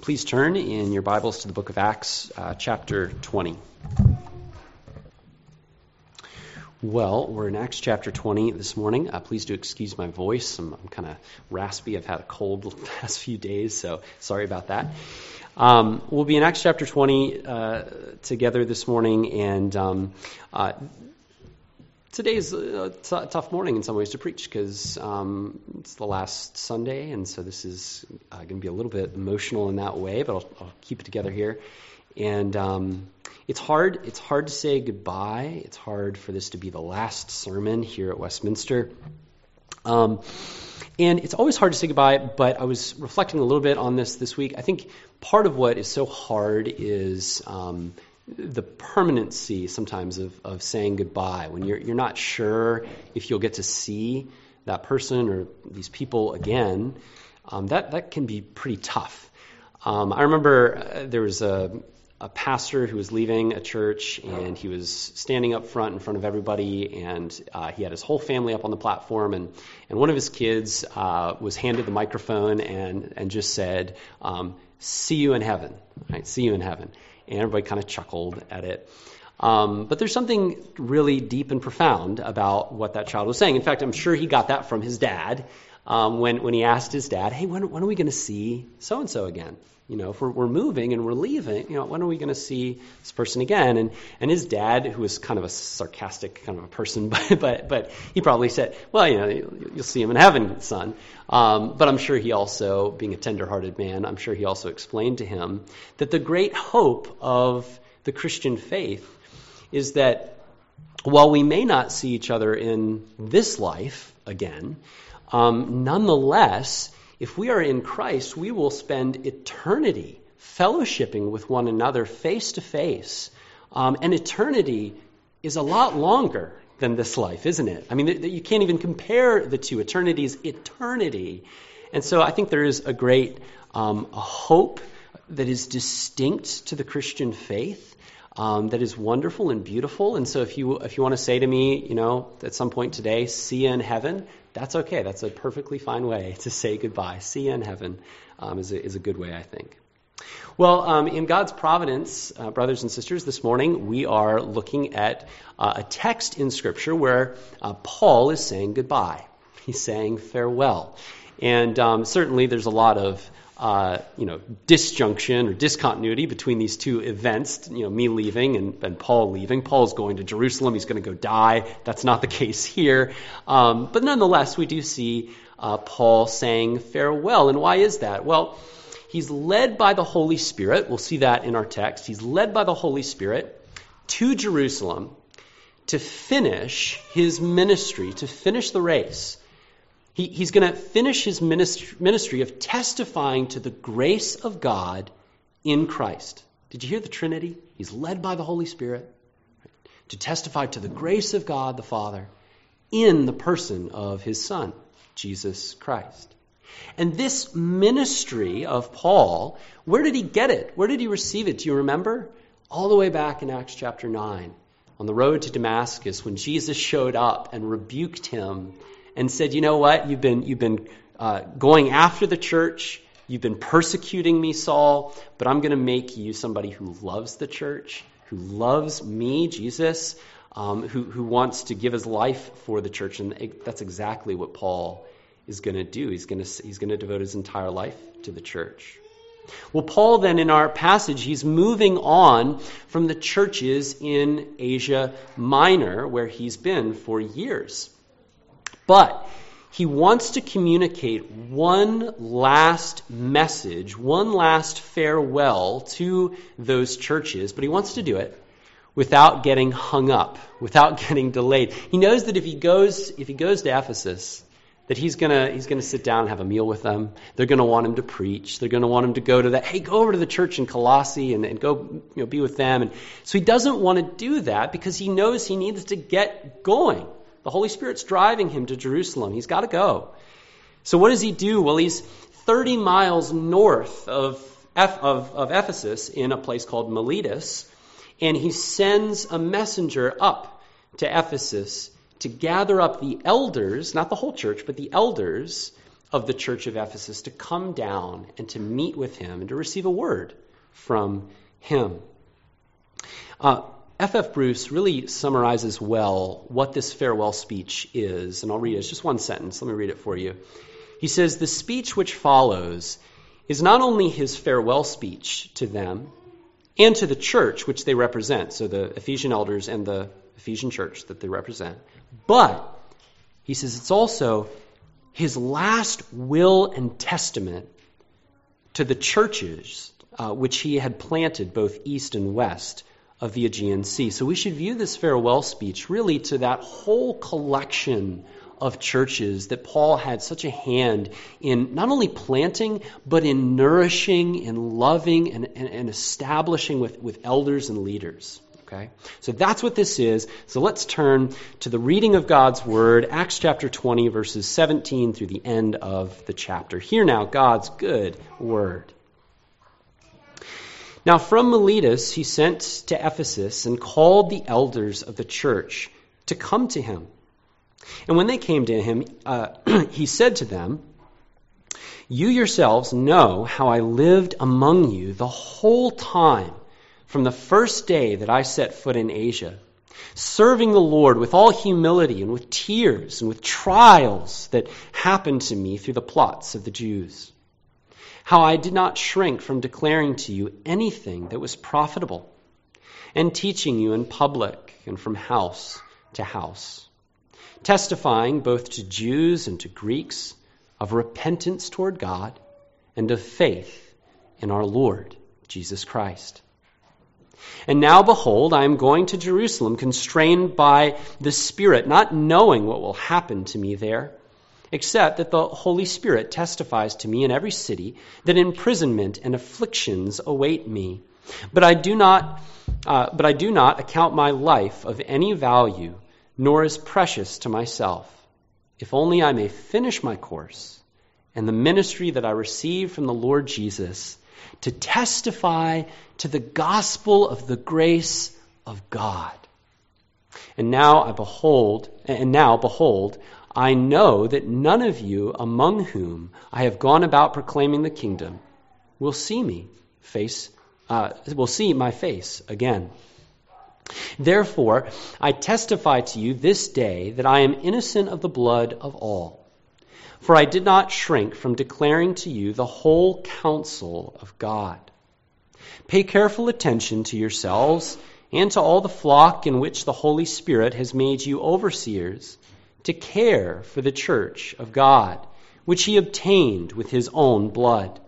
please turn in your Bibles to the book of Acts, chapter 20. Well, we're in Acts chapter 20 this morning. Please do excuse my voice. I'm kind of raspy. I've had a cold the past few days, so sorry about that. We'll be in Acts chapter 20 together this morning, and today's a tough morning in some ways to preach because it's the last Sunday, and so this is going to be a little bit emotional in that way, but I'll keep it together here. And it's hard to say goodbye. It's hard for this to be the last sermon here at Westminster. And it's always hard to say goodbye, but I was reflecting a little bit on this week. I think part of what is so hard is the permanency sometimes of saying goodbye. When you're not sure if you'll get to see that person or these people again, that can be pretty tough. I remember there was a pastor who was leaving a church, and he was standing up front in front of everybody, and he had his whole family up on the platform, and one of his kids was handed the microphone and just said, "See you in heaven," right? "See you in heaven." And everybody kind of chuckled at it. But there's something really deep and profound about what that child was saying. In fact, I'm sure he got that from his dad when he asked his dad, "Hey, when are we going to see so-and-so again? You know, if we're moving and we're leaving, when are we going to see this person again?" And his dad, who was kind of a sarcastic kind of a person, but he probably said, "Well, you'll see him in heaven, son." But I'm sure he also, being a tender-hearted man, I'm sure he also explained to him that the great hope of the Christian faith is that while we may not see each other in this life again, nonetheless, if we are in Christ, we will spend eternity fellowshipping with one another face to face. And eternity is a lot longer than this life, isn't it? I mean, you can't even compare the two. Eternity is eternity. And so I think there is a great hope that is distinct to the Christian faith, that is wonderful and beautiful. And so if you want to say to me, at some point today, "See you in heaven," that's okay. That's a perfectly fine way to say goodbye. "See you in heaven" is a good way, I think. Well, in God's providence, brothers and sisters, this morning we are looking at a text in Scripture where Paul is saying goodbye. He's saying farewell. And certainly there's a lot of disjunction or discontinuity between these two events, me leaving and Paul leaving. Paul's going to Jerusalem. He's going to go die. That's not the case here. But nonetheless, we do see Paul saying farewell. And why is that? Well, he's led by the Holy Spirit. We'll see that in our text. He's led by the Holy Spirit to Jerusalem to finish his ministry, to finish the race. He's going to finish his ministry of testifying to the grace of God in Christ. Did you hear the Trinity? He's led by the Holy Spirit to testify to the grace of God the Father in the person of his Son, Jesus Christ. And this ministry of Paul, where did he get it? Where did he receive it? Do you remember? All the way back in Acts chapter 9, on the road to Damascus, when Jesus showed up and rebuked him and said, "You know what? You've been going after the church. You've been persecuting me, Saul, but I'm going to make you somebody who loves the church, who loves me, Jesus, who wants to give his life for the church." And that's exactly what Paul is going to do. He's going to devote his entire life to the church. Well, Paul then in our passage, he's moving on from the churches in Asia Minor, where he's been for years. But he wants to communicate one last message, one last farewell to those churches, but he wants to do it without getting hung up, without getting delayed. He knows that if he goes to Ephesus, that he's gonna sit down and have a meal with them. They're gonna want him to preach. They're gonna want him to go over to the church in Colossae and go be with them. And so he doesn't want to do that because he knows he needs to get going. The Holy Spirit's driving him to Jerusalem. He's got to go. So what does he do? Well, he's 30 miles north of Ephesus in a place called Miletus, and he sends a messenger up to Ephesus to gather up the elders, not the whole church, but the elders of the church of Ephesus to come down and to meet with him and to receive a word from him. F.F. Bruce really summarizes well what this farewell speech is, and I'll read it. It's just one sentence. Let me read it for you. He says, "The speech which follows is not only his farewell speech to them and to the church which they represent," so the Ephesian elders and the Ephesian church that they represent, but he says it's also his last will and testament to the churches which he had planted both east and west of the Aegean Sea. So we should view this farewell speech really to that whole collection of churches that Paul had such a hand in not only planting, but in nourishing and loving and establishing with elders and leaders. Okay? So that's what this is. So let's turn to the reading of God's Word, Acts chapter 20, verses 17 through the end of the chapter. Hear now God's good Word. Now from Miletus he sent to Ephesus and called the elders of the church to come to him. And when they came to him, he said to them, "You yourselves know how I lived among you the whole time from the first day that I set foot in Asia, serving the Lord with all humility and with tears and with trials that happened to me through the plots of the Jews. How I did not shrink from declaring to you anything that was profitable, and teaching you in public and from house to house, testifying both to Jews and to Greeks of repentance toward God and of faith in our Lord Jesus Christ. And now, behold, I am going to Jerusalem, constrained by the Spirit, not knowing what will happen to me there, except that the Holy Spirit testifies to me in every city that imprisonment and afflictions await me. But I do not account my life of any value, nor as precious to myself, if only I may finish my course and the ministry that I received from the Lord Jesus, to testify to the gospel of the grace of God. And now behold, I know that none of you among whom I have gone about proclaiming the kingdom will see my face again. Therefore, I testify to you this day that I am innocent of the blood of all. For I did not shrink from declaring to you the whole counsel of God. Pay careful attention to yourselves and to all the flock in which the Holy Spirit has made you overseers, to care for the church of God, which he obtained with his own blood.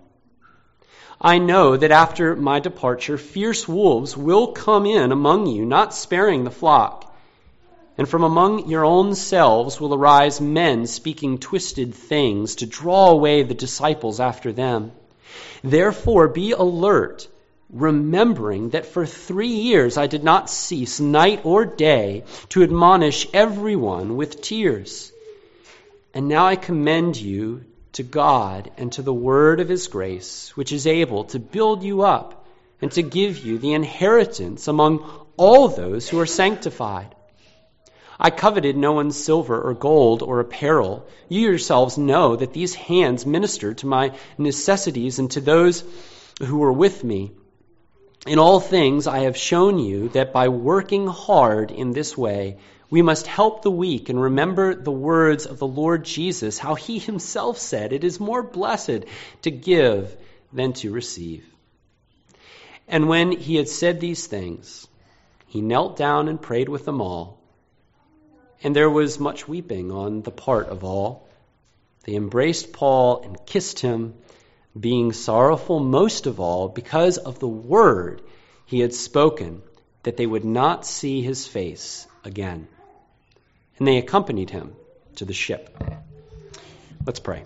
I know that after my departure, fierce wolves will come in among you, not sparing the flock. And from among your own selves will arise men speaking twisted things to draw away the disciples after them. Therefore be alert, remembering that for 3 years I did not cease night or day to admonish everyone with tears. And now I commend you to God and to the word of his grace, which is able to build you up and to give you the inheritance among all those who are sanctified. I coveted no one's silver or gold or apparel. You yourselves know that these hands ministered to my necessities and to those who were with me. In all things I have shown you that by working hard in this way, we must help the weak and remember the words of the Lord Jesus, how he himself said, "It is more blessed to give than to receive." And when he had said these things, he knelt down and prayed with them all. And there was much weeping on the part of all. They embraced Paul and kissed him, being sorrowful most of all because of the word he had spoken, that they would not see his face again. And they accompanied him to the ship. Let's pray.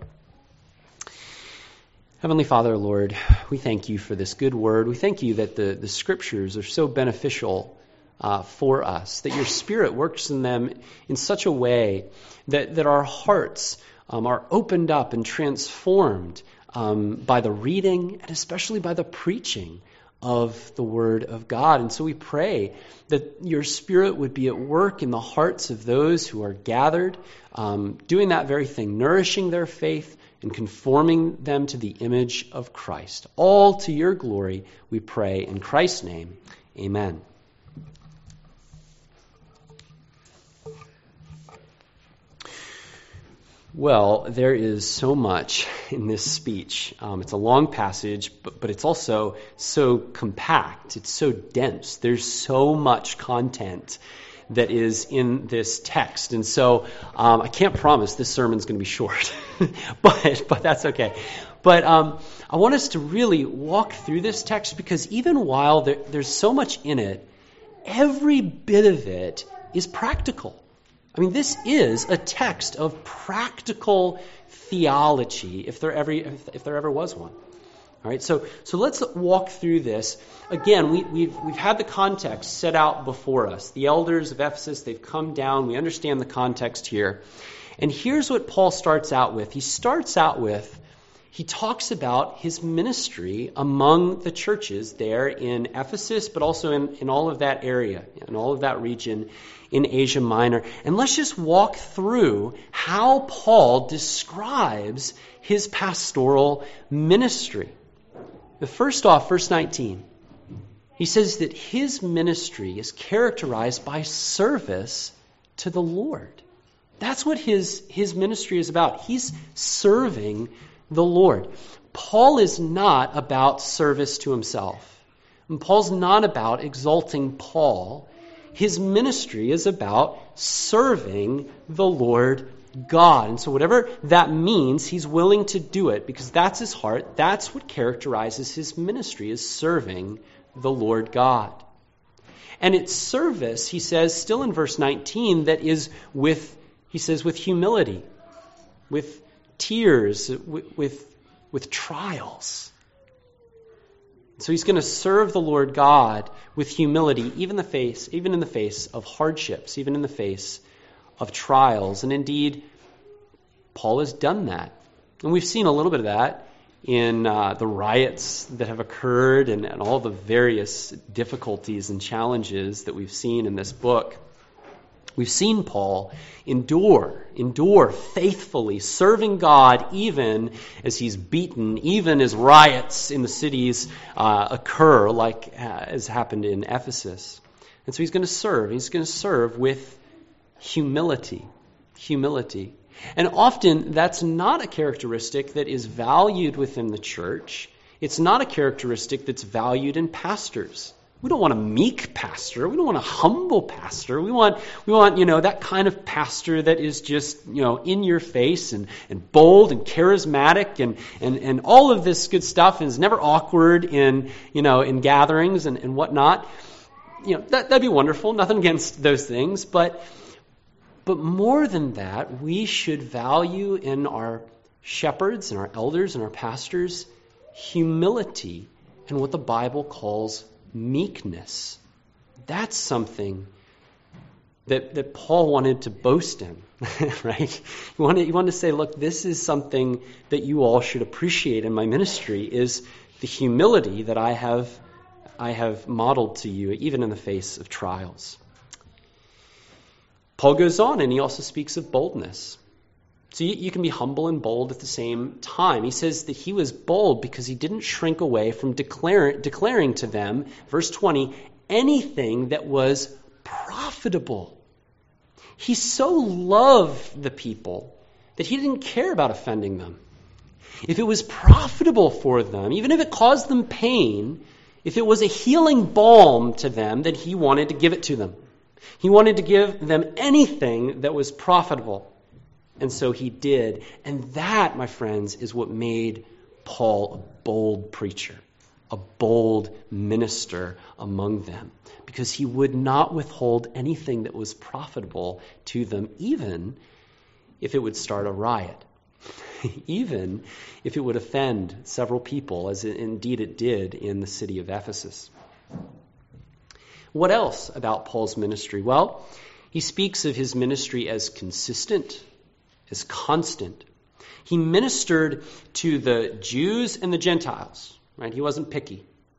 Heavenly Father, Lord, we thank you for this good word. We thank you that the scriptures are so beneficial for us, that your Spirit works in them in such a way that our hearts are opened up and transformed by the reading and especially by the preaching of the Word of God. And so we pray that your Spirit would be at work in the hearts of those who are gathered, doing that very thing, nourishing their faith and conforming them to the image of Christ. All to your glory, we pray in Christ's name. Amen. Well, there is so much in this speech. It's a long passage, but it's also so compact. It's so dense. There's so much content that is in this text. And so I can't promise this sermon's going to be short, but that's okay. But I want us to really walk through this text because even while there's so much in it, every bit of it is practical. I mean, this is a text of practical theology, if there ever was one. All right, so let's walk through this. Again, we've had the context set out before us. The elders of Ephesus, they've come down. We understand the context here. And here's what Paul starts out with. He talks about his ministry among the churches there in Ephesus, but also in all of that area, in all of that region in Asia Minor. And let's just walk through how Paul describes his pastoral ministry. First off, verse 19, he says that his ministry is characterized by service to the Lord. That's what his ministry is about. He's serving the Lord. Paul is not about service to himself. And Paul's not about exalting Paul. His ministry is about serving the Lord God. And so whatever that means, he's willing to do it because that's his heart. That's what characterizes his ministry, is serving the Lord God. And it's service, he says, still in verse 19, that is with humility, with tears, with trials. So he's going to serve the Lord God with humility, even in the face of hardships, even in the face of trials. And indeed, Paul has done that. And we've seen a little bit of that in the riots that have occurred and all the various difficulties and challenges that we've seen in this book. We've seen Paul endure faithfully, serving God even as he's beaten, even as riots in the cities occur, like has happened in Ephesus. And so he's going to serve. He's going to serve with humility. And often that's not a characteristic that is valued within the church. It's not a characteristic that's valued in pastors. We don't want a meek pastor. We don't want a humble pastor. We want that kind of pastor that is just, in your face and bold and charismatic and all of this good stuff and is never awkward in gatherings and whatnot. That'd be wonderful. Nothing against those things, but more than that, we should value in our shepherds and our elders and our pastors humility and what the Bible calls meekness. That's something that Paul wanted to boast in, right? He wanted to say, look, this is something that you all should appreciate in my ministry, is the humility that I have modeled to you, even in the face of trials. Paul goes on, and he also speaks of boldness. So you can be humble and bold at the same time. He says that he was bold because he didn't shrink away from declaring to them, verse 20, anything that was profitable. He so loved the people that he didn't care about offending them. If it was profitable for them, even if it caused them pain, if it was a healing balm to them, then he wanted to give it to them. He wanted to give them anything that was profitable. And so he did. And that, my friends, is what made Paul a bold preacher, a bold minister among them, because he would not withhold anything that was profitable to them, even if it would start a riot, even if it would offend several people, as indeed it did in the city of Ephesus. What else about Paul's ministry? Well, he speaks of his ministry as consistent, as constant. He ministered to the Jews and the Gentiles, right? He wasn't picky.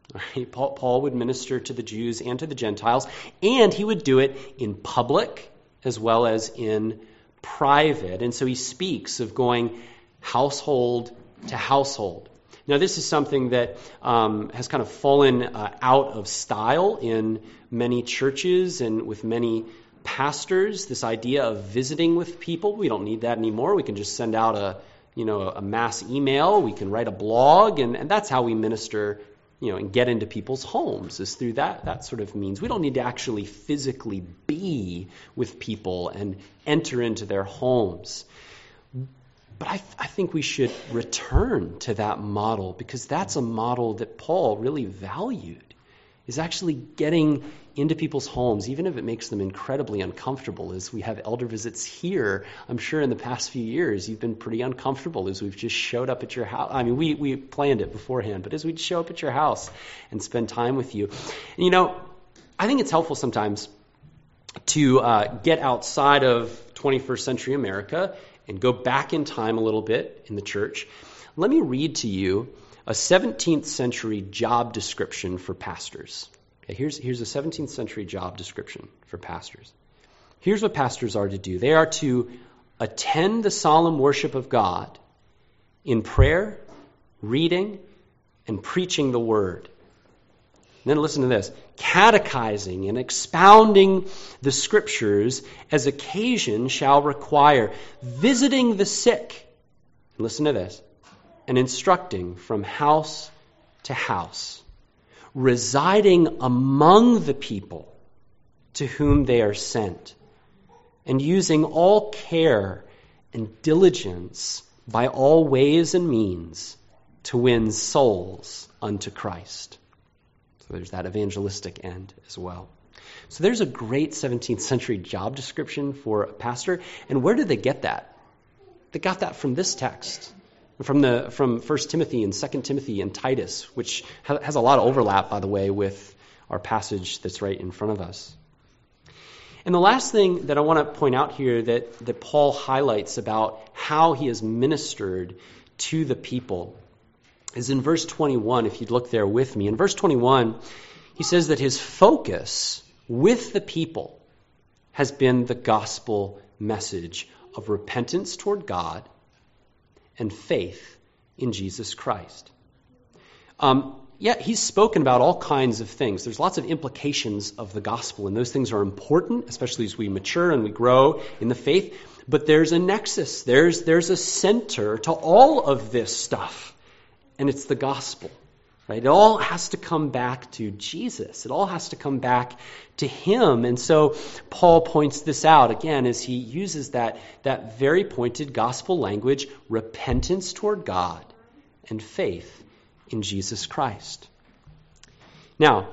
Right? Paul would minister to the Jews and to the Gentiles, and he would do it in public as well as in private. And so he speaks of going household to household. Now, this is something that has kind of fallen out of style in many churches and with many pastors, this idea of visiting with people. We don't need that anymore. We can just send out a mass email. We can write a blog, and that's how we minister, and get into people's homes, is through that sort of means. We don't need to actually physically be with people and enter into their homes. But I think we should return to that model, because that's a model that Paul really valued, is actually getting into people's homes, even if it makes them incredibly uncomfortable. As we have elder visits here, I'm sure in the past few years you've been pretty uncomfortable as we've just showed up at your house. I mean, we planned it beforehand, but as we'd show up at your house and spend time with you. And, I think it's helpful sometimes to get outside of 21st century America and go back in time a little bit in the church. Let me read to you a 17th century job description for pastors. Okay, here's a 17th century job description for pastors. Here's what pastors are to do. They are to attend the solemn worship of God in prayer, reading, and preaching the word. And then listen to this. Catechizing and expounding the scriptures as occasion shall require, visiting the sick, and listen to this, and instructing from house to house, residing among the people to whom they are sent, and using all care and diligence by all ways and means to win souls unto Christ. So there's that evangelistic end as well. So there's a great 17th century job description for a pastor. And where did they get that? They got that from this text, from 1 Timothy and 2 Timothy and Titus, which has a lot of overlap, by the way, with our passage that's right in front of us. And the last thing that I want to point out here that Paul highlights about how he has ministered to the people is in verse 21, if you'd look there with me. In verse 21, he says that his focus with the people has been the gospel message of repentance toward God and faith in Jesus Christ. He's spoken about all kinds of things. There's lots of implications of the gospel, and those things are important, especially as we mature and we grow in the faith. But there's a nexus. There's a center to all of this stuff. And it's the gospel, right? It all has to come back to Jesus. It all has to come back to him. And so Paul points this out again as he uses that very pointed gospel language, repentance toward God and faith in Jesus Christ. Now,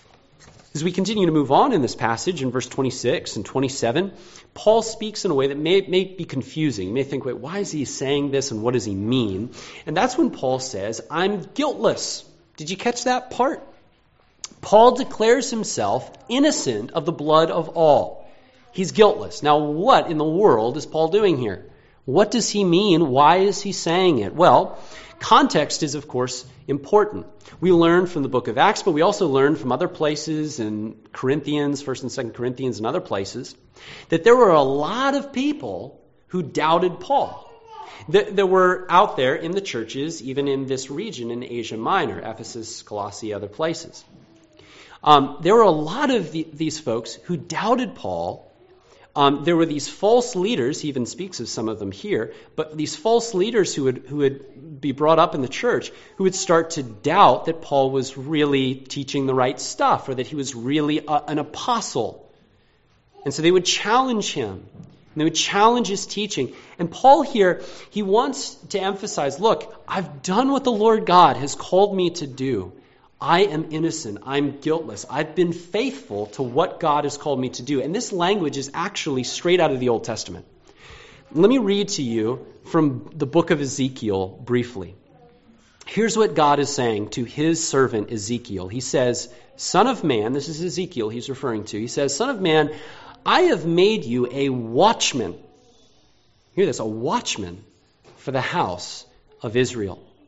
as we continue to move on in this passage in verse 26 and 27, Paul speaks in a way that may be confusing. You may think, wait, why is he saying this and what does he mean? And that's when Paul says, I'm guiltless. Did you catch that part? Paul declares himself innocent of the blood of all. He's guiltless. Now, what in the world is Paul doing here? What does he mean? Why is he saying it? Well, context is, of course, important. We learn from the book of Acts, but we also learn from other places in Corinthians, 1 and 2 Corinthians and other places, that there were a lot of people who doubted Paul. There were out there in the churches, even in this region in Asia Minor, Ephesus, Colossae, other places. There were a lot of these folks who doubted Paul. There were these false leaders, he even speaks of some of them here, but these false leaders who would be brought up in the church, who would start to doubt that Paul was really teaching the right stuff, or that he was really an apostle. And so they would challenge him, and they would challenge his teaching. And Paul here, he wants to emphasize, look, I've done what the Lord God has called me to do. I am innocent. I'm guiltless. I've been faithful to what God has called me to do. And this language is actually straight out of the Old Testament. Let me read to you from the book of Ezekiel briefly. Here's what God is saying to his servant Ezekiel. He says, Son of man, this is Ezekiel he's referring to. He says, Son of man, I have made you a watchman. Hear this, a watchman for the house of Israel.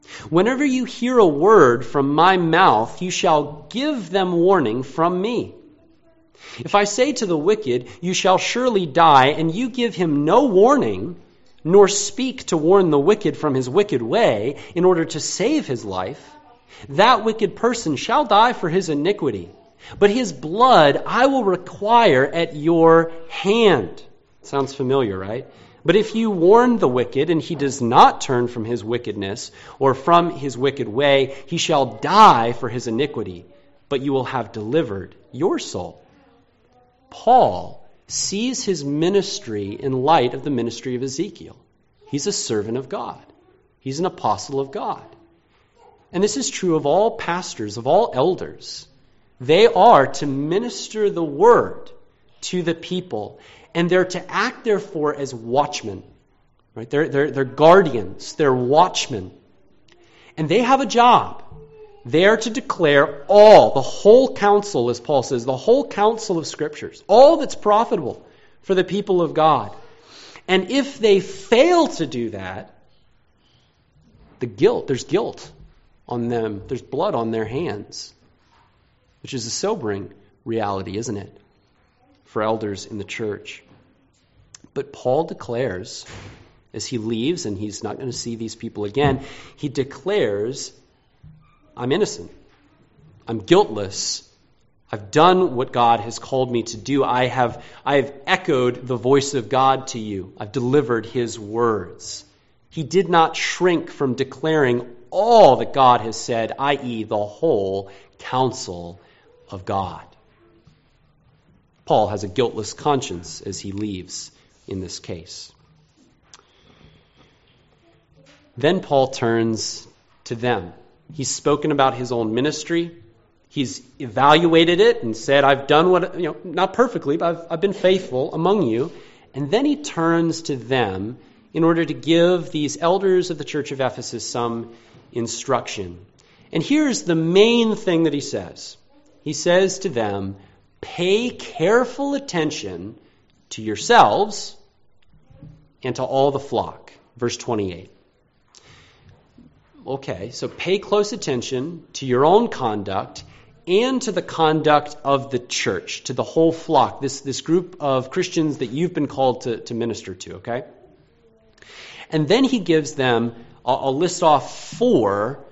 Whenever you hear a word from my mouth, you shall give them warning from me. If I say to the wicked, you shall surely die, and you give him no warning, nor speak to warn the wicked from his wicked way in order to save his life, that wicked person shall die for his iniquity, but his blood I will require at your hand. Sounds familiar, right? But if you warn the wicked and he does not turn from his wickedness or from his wicked way, he shall die for his iniquity, but you will have delivered your soul. Paul sees his ministry in light of the ministry of Ezekiel. He's a servant of God. He's an apostle of God. And this is true of all pastors, of all elders. They are to minister the word to the people, and they're to act, therefore, as watchmen. Right? They're guardians. They're watchmen. And they have a job. They are to declare the whole counsel, as Paul says, the whole counsel of Scriptures, all that's profitable for the people of God. And if they fail to do that, there's guilt on them. There's blood on their hands, which is a sobering reality, isn't it, for elders in the church? But Paul declares, as he leaves, and he's not going to see these people again, he declares, I'm innocent. I'm guiltless. I've done what God has called me to do. I have echoed the voice of God to you. I've delivered his words. He did not shrink from declaring all that God has said, i.e., the whole counsel of God. Paul has a guiltless conscience as he leaves in this case. Then Paul turns to them. He's spoken about his own ministry. He's evaluated it and said, I've done what, not perfectly, but I've been faithful among you. And then he turns to them in order to give these elders of the church of Ephesus some instruction. And here's the main thing that he says. He says to them, pay careful attention to yourselves and to all the flock. Verse 28. Okay, so pay close attention to your own conduct and to the conduct of the church, to the whole flock, this group of Christians that you've been called to minister to, okay? And then he gives them, I'll list off 4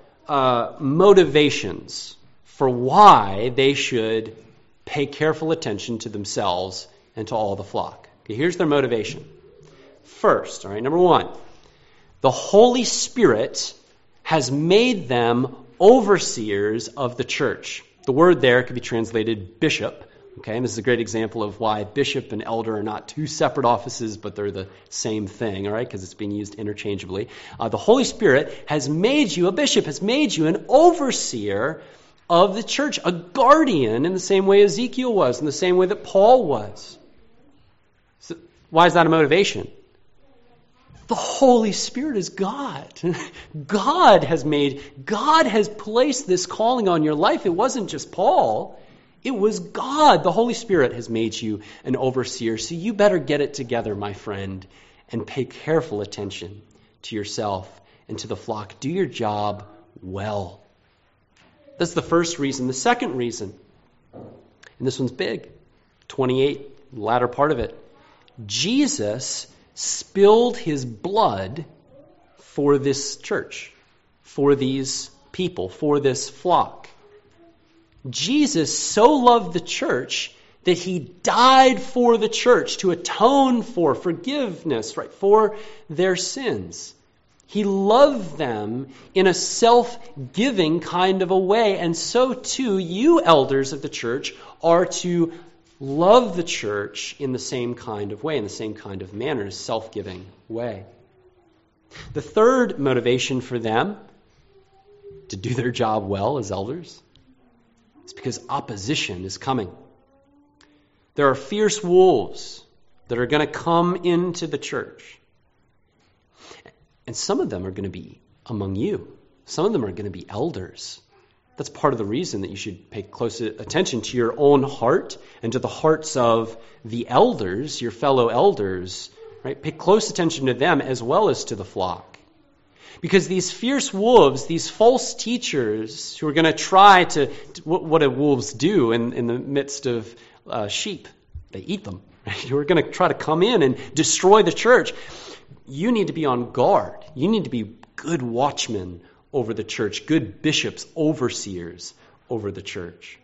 motivations for why they should pay careful attention to themselves and to all the flock. Okay, here's their motivation. First, all right, number 1, the Holy Spirit has made them overseers of the church. The word there could be translated bishop. Okay, and this is a great example of why bishop and elder are not 2 separate offices, but they're the same thing, all right, because it's being used interchangeably. The Holy Spirit has made you a bishop, has made you an overseer of the church, a guardian in the same way Ezekiel was, in the same way that Paul was. So why is that a motivation? The Holy Spirit is God. God has placed this calling on your life. It wasn't just Paul. It was God. The Holy Spirit has made you an overseer. So you better get it together, my friend, and pay careful attention to yourself and to the flock. Do your job well. That's the first reason. The second reason, and this one's big, 28, the latter part of it. Jesus spilled his blood for this church, for these people, for this flock. Jesus so loved the church that he died for the church to atone for forgiveness, right, for their sins. He loved them in a self-giving kind of a way, and so too you elders of the church are to love the church in the same kind of way, in the same kind of manner, a self-giving way. The third motivation for them to do their job well as elders is because opposition is coming. There are fierce wolves that are going to come into the church. And some of them are going to be among you. Some of them are going to be elders. That's part of the reason that you should pay close attention to your own heart and to the hearts of the elders, your fellow elders, right? Pay close attention to them as well as to the flock. Because these fierce wolves, these false teachers who are going to try to, what do wolves do in the midst of sheep? They eat them. Right? Who are going to try to come in and destroy the church. You need to be on guard. You need to be good watchmen over the church, good bishops, overseers over the church.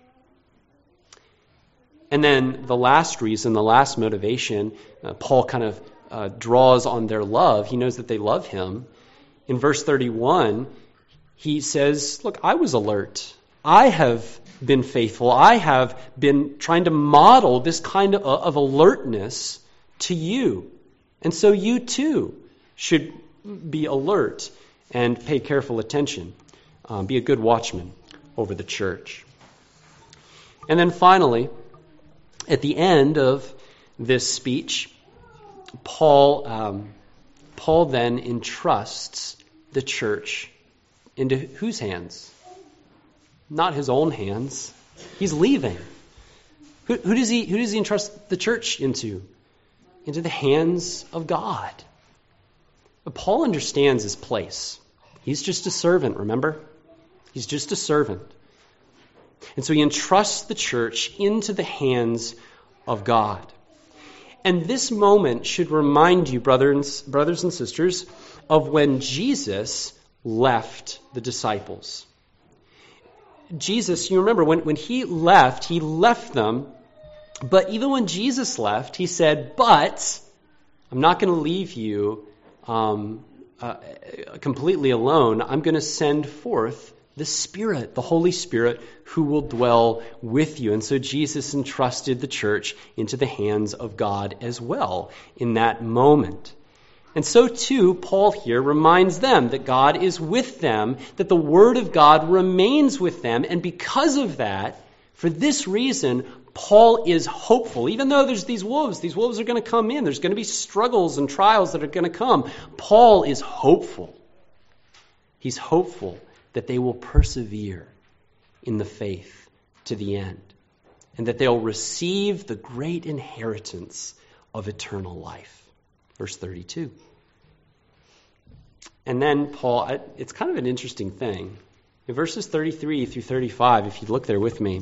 And then the last reason, the last motivation, Paul kind of draws on their love. He knows that they love him. In verse 31, he says, look, I was alert. I have been faithful. I have been trying to model this kind of alertness to you. And so you too should be alert and pay careful attention. Be a good watchman over the church. And then finally, at the end of this speech, Paul then entrusts the church into whose hands? Not his own hands. He's leaving. Who does he entrust the church into? Into the hands of God. But Paul understands his place. He's just a servant, remember? He's just a servant. And so he entrusts the church into the hands of God. And this moment should remind you, brothers and sisters, of when Jesus left the disciples. Jesus, you remember, when he left them, but even when Jesus left, he said, but I'm not going to leave you completely alone. I'm going to send forth the Spirit, the Holy Spirit, who will dwell with you. And so Jesus entrusted the church into the hands of God as well in that moment. And so too, Paul here reminds them that God is with them, that the Word of God remains with them, and because of that, for this reason, Paul is hopeful. Even though there's these wolves are going to come in, there's going to be struggles and trials that are going to come. Paul is hopeful. He's hopeful that they will persevere in the faith to the end, and that they'll receive the great inheritance of eternal life. Verse 32. And then Paul, it's kind of an interesting thing. In verses 33 through 35, if you look there with me,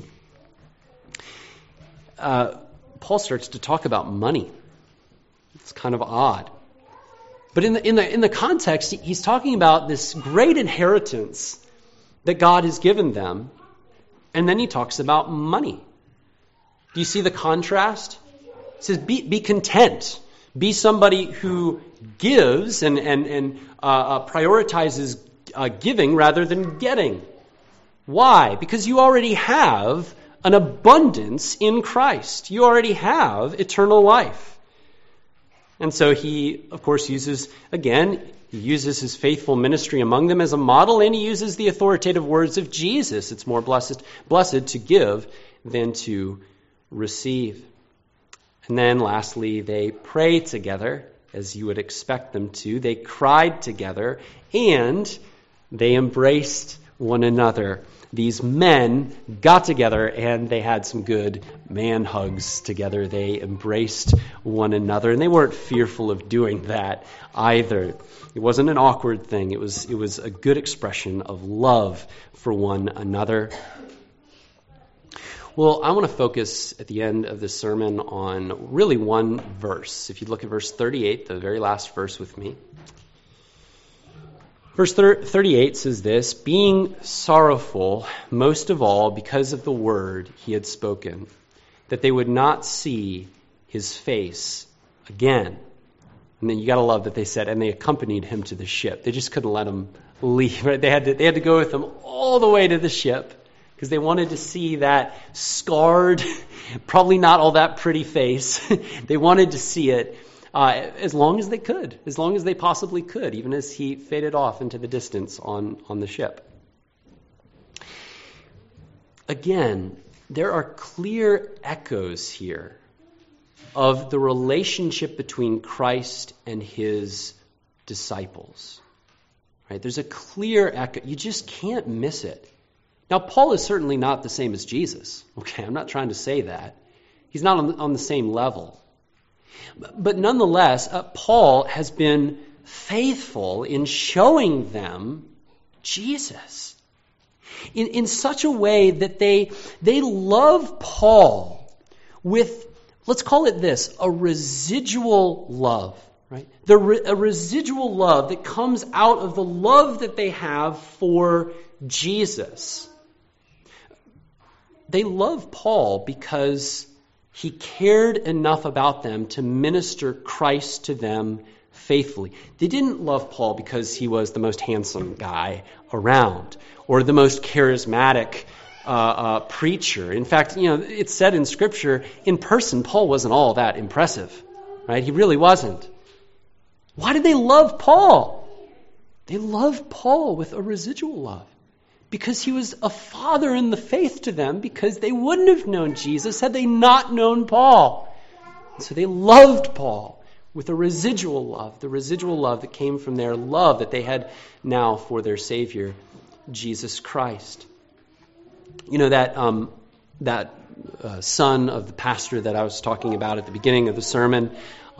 Paul starts to talk about money. It's kind of odd. But in the context, he's talking about this great inheritance that God has given them. And then he talks about money. Do you see the contrast? He says, be content. Be somebody who gives and prioritizes giving rather than getting. Why? Because you already have an abundance in Christ. You already have eternal life. And so he, of course, uses his faithful ministry among them as a model, and he uses the authoritative words of Jesus. It's more blessed to give than to receive. And then lastly, they pray together, as you would expect them to. They cried together, and they embraced one another. These men got together, and they had some good man hugs together. They embraced one another, and they weren't fearful of doing that either. It wasn't an awkward thing. It was a good expression of love for one another. Well, I want to focus at the end of this sermon on really one verse. If you look at verse 38, the very last verse with me. Verse 38 says this, being sorrowful most of all because of the word he had spoken, that they would not see his face again. And then you got to love that they said, and they accompanied him to the ship. They just couldn't let him leave. Right? They had to go with him all the way to the ship, because they wanted to see that scarred, probably not all that pretty face. They wanted to see it as long as they could, as long as they possibly could, even as he faded off into the distance on the ship. Again, there are clear echoes here of the relationship between Christ and his disciples. Right? There's a clear echo. You just can't miss it. Now, Paul is certainly not the same as Jesus. Okay, I'm not trying to say that. He's not on the same level. But nonetheless, Paul has been faithful in showing them Jesus in such a way that they love Paul with, let's call it this, a residual love, right? A residual love that comes out of the love that they have for Jesus. They love Paul because he cared enough about them to minister Christ to them faithfully. They didn't love Paul because he was the most handsome guy around or the most charismatic preacher. In fact, it's said in Scripture, in person, Paul wasn't all that impressive, right? He really wasn't. Why did they love Paul? They loved Paul with a residual love because he was a father in the faith to them, because they wouldn't have known Jesus had they not known Paul. So they loved Paul with a residual love, the residual love that came from their love that they had now for their Savior, Jesus Christ. That son of the pastor that I was talking about at the beginning of the sermon,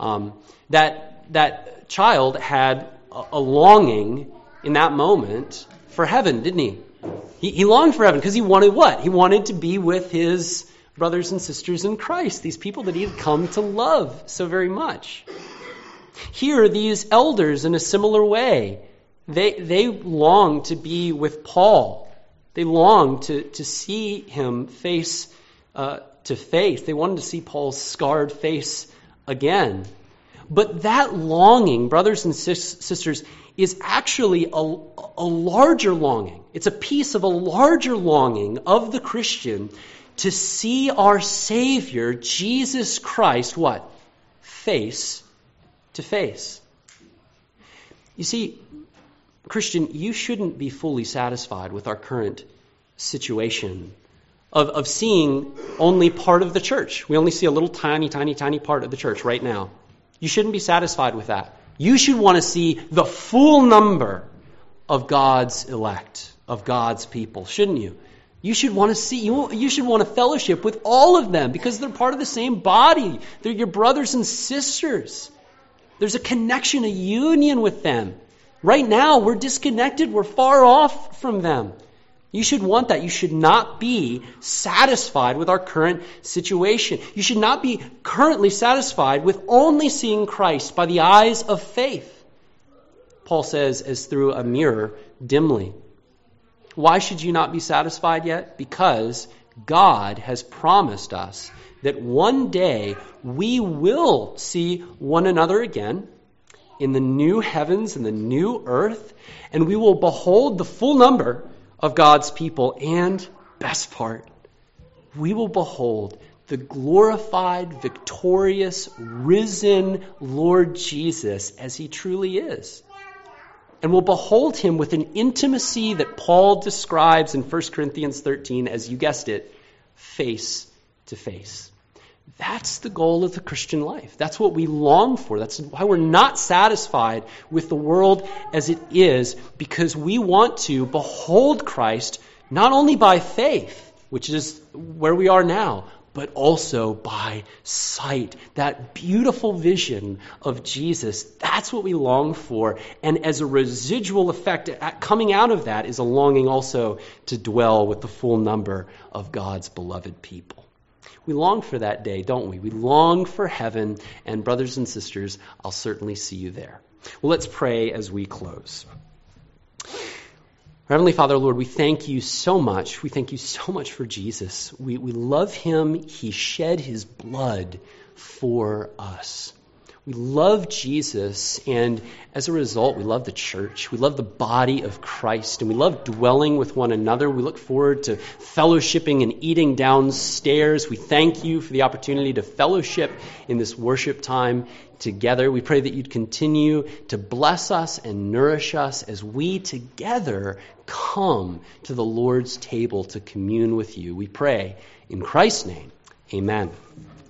that child had a longing in that moment for heaven, didn't he? He longed for heaven because he wanted what? He wanted to be with his brothers and sisters in Christ, these people that he had come to love so very much. Here, these elders, in a similar way, they long to be with Paul. They long to see him face to face. They wanted to see Paul's scarred face again. But that longing, brothers and sisters, is actually a larger longing. It's a piece of a larger longing of the Christian to see our Savior, Jesus Christ, what? Face to face. You see, Christian, you shouldn't be fully satisfied with our current situation of seeing only part of the church. We only see a little tiny part of the church right now. You shouldn't be satisfied with that. You should want to see the full number of God's elect, of God's people, shouldn't you? You should want to see, you should want to fellowship with all of them because they're part of the same body. They're your brothers and sisters. There's a connection, a union with them. Right now, we're disconnected. We're far off from them. You should want that. You should not be satisfied with our current situation. You should not be currently satisfied with only seeing Christ by the eyes of faith. Paul says, as through a mirror dimly. Why should you not be satisfied yet? Because God has promised us that one day we will see one another again in the new heavens and the new earth, and we will behold the full number of God's people, and best part, we will behold the glorified, victorious, risen Lord Jesus as he truly is. And we'll behold him with an intimacy that Paul describes in 1 Corinthians 13, as you guessed it, face to face. That's the goal of the Christian life. That's what we long for. That's why we're not satisfied with the world as it is, because we want to behold Christ not only by faith, which is where we are now, but also by sight. That beautiful vision of Jesus, that's what we long for. And as a residual effect coming out of that is a longing also to dwell with the full number of God's beloved people. We long for that day, don't we? We long for heaven, and brothers and sisters, I'll certainly see you there. Well, let's pray as we close. Heavenly Father, Lord, we thank you so much. We thank you so much for Jesus. We love him. He shed his blood for us. We love Jesus, and as a result, we love the church. We love the body of Christ, and we love dwelling with one another. We look forward to fellowshipping and eating downstairs. We thank you for the opportunity to fellowship in this worship time together. We pray that you'd continue to bless us and nourish us as we together come to the Lord's table to commune with you. We pray in Christ's name. Amen.